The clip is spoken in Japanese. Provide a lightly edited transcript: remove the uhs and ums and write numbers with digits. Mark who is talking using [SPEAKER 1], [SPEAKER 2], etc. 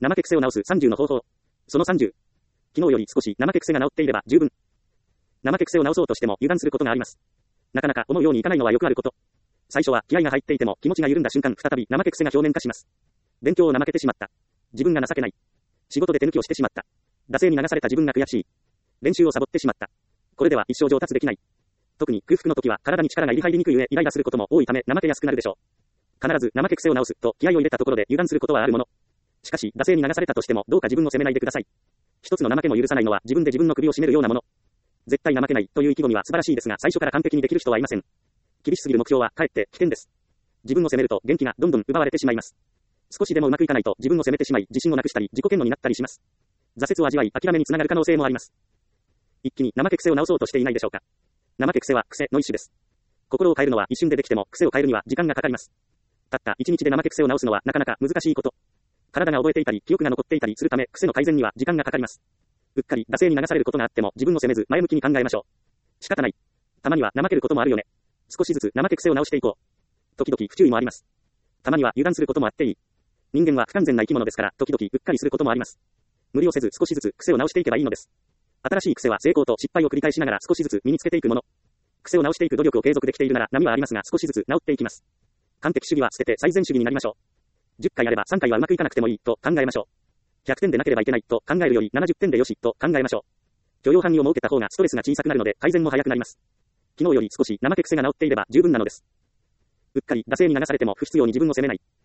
[SPEAKER 1] 怠け癖を直す30の方法。その30。昨日より少し怠け癖が治っていれば十分。怠け癖を直そうとしても油断することがあります。なかなか思うようにいかないのはよくあること。最初は気合が入っていても気持ちが緩んだ瞬間再び怠け癖が表面化します。勉強を怠けてしまった。自分が情けない。仕事で手抜きをしてしまった。惰性に流された自分が悔しい。練習をサボってしまった。これでは一生上達できない。特に空腹の時は体に力が入りにくい上イライラすることも多いため怠けやすくなるでしょう。必ず怠け癖を直すと気合を入れたところで油断することはあるもの。しかし惰性に流されたとしてもどうか自分を責めないでください。一つの怠けも許さないのは自分で自分の首を絞めるようなもの。絶対怠けないという意気込みは素晴らしいですが最初から完璧にできる人はいません。厳しすぎる目標はかえって危険です。自分を責めると元気がどんどん奪われてしまいます。少しでもうまくいかないと自分を責めてしまい自信をなくしたり自己嫌悪になったりします。挫折を味わい諦めにつながる可能性もあります。一気に怠け癖を直そうとしていないでしょうか。怠け癖は癖の一種です。心を変えるのは一瞬でできても癖を変えるには時間がかかります。たった一日で怠け癖を直すのはなかなか難しいこと。体が覚えていたり記憶が残っていたりするため癖の改善には時間がかかります。うっかり惰性に流されることがあっても自分を責めず前向きに考えましょう。仕方ない。たまには怠けることもあるよね。少しずつ怠け癖を直していこう。時々不注意もあります。たまには油断することもあっていい。人間は不完全な生き物ですから時々うっかりすることもあります。無理をせず少しずつ癖を直していけばいいのです。新しい癖は成功と失敗を繰り返しながら少しずつ身につけていくもの。癖を直していく努力を継続できているなら波はありますが少しずつ直っていきます。完璧主義は捨てて最善主義になりましょう。10回やれば3回はうまくいかなくてもいいと考えましょう。100点でなければいけないと考えるより70点でよしと考えましょう。許容範囲を設けた方がストレスが小さくなるので改善も早くなります。昨日より少し怠け癖が治っていれば十分なのです。うっかり惰性に流されても不必要に自分を責めない。